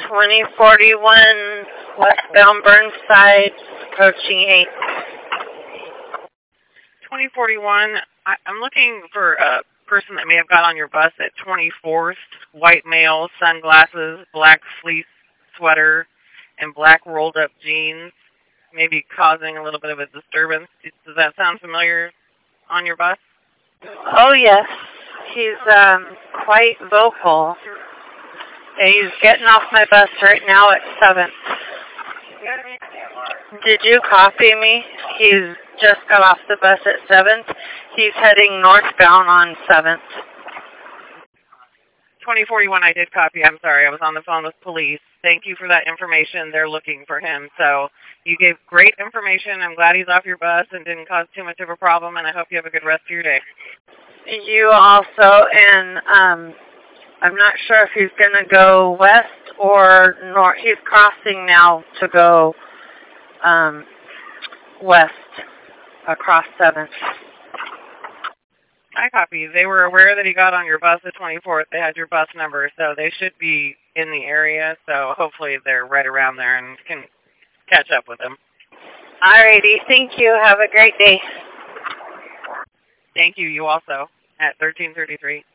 2041 westbound Burnside, approaching 8. 2041, I'm looking for a person that may have got on your bus at 24th, white male, sunglasses, black fleece sweater, and black rolled up jeans, maybe causing a little bit of a disturbance. Does that sound familiar on your bus? Oh, yes. He's quite vocal. He's getting off my bus right now at 7th. Did you copy me? He's just got off the bus at 7th. He's heading northbound on 7th. 2041, I did copy. I'm sorry. I was on the phone with police. Thank you for that information. They're looking for him. So you gave great information. I'm glad he's off your bus and didn't cause too much of a problem, and I hope you have a good rest of your day. You also, and I'm not sure if he's going to go west or north. He's crossing now to go west across 7th. I copy. They were aware that he got on your bus at 24th. They had your bus number, so they should be in the area. So hopefully they're right around there and can catch up with him. Alrighty. Thank you. Have a great day. Thank you. You also at 1333.